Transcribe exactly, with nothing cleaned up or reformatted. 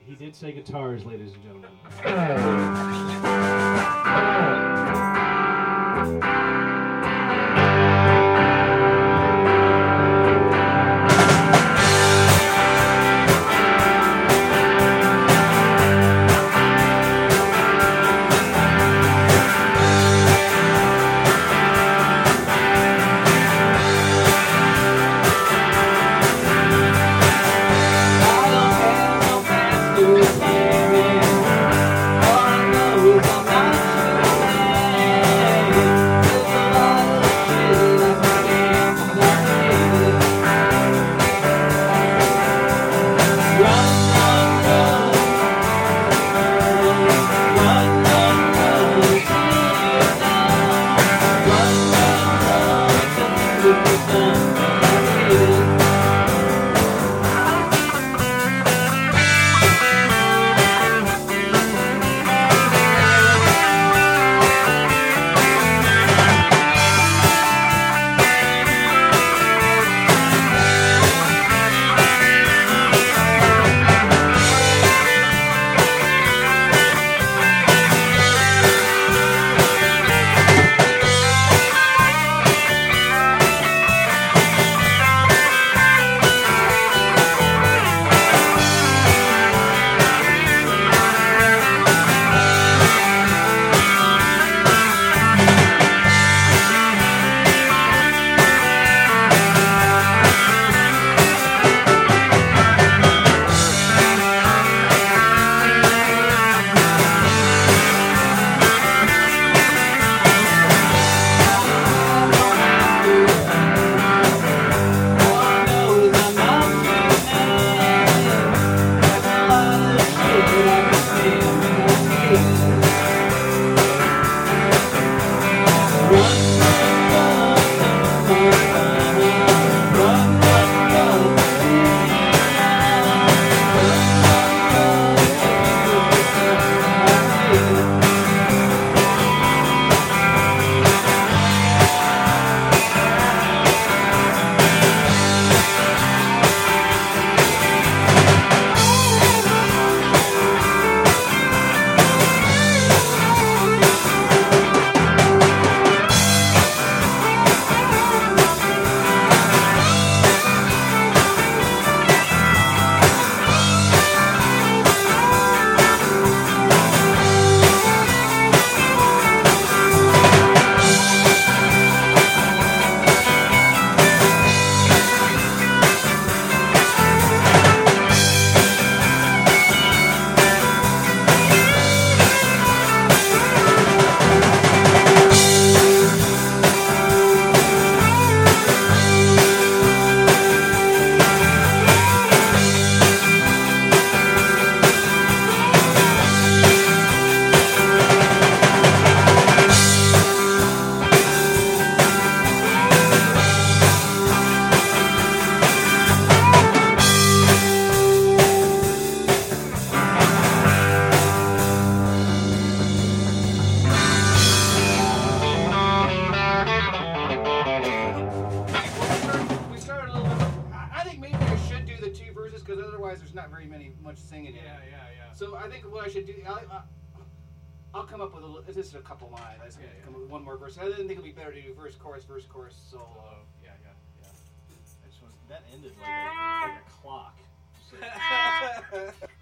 He did say guitars, ladies and gentlemen. Singing. Yeah, yeah, yeah. So I think what I should do, I'll, I'll come up with a little, this is a couple lines. I just yeah, come yeah. up with one more verse. I didn't think it'd be better to do verse, chorus, verse, chorus, solo. Oh, yeah, yeah, yeah. I just was, that ended like a, like a clock. So.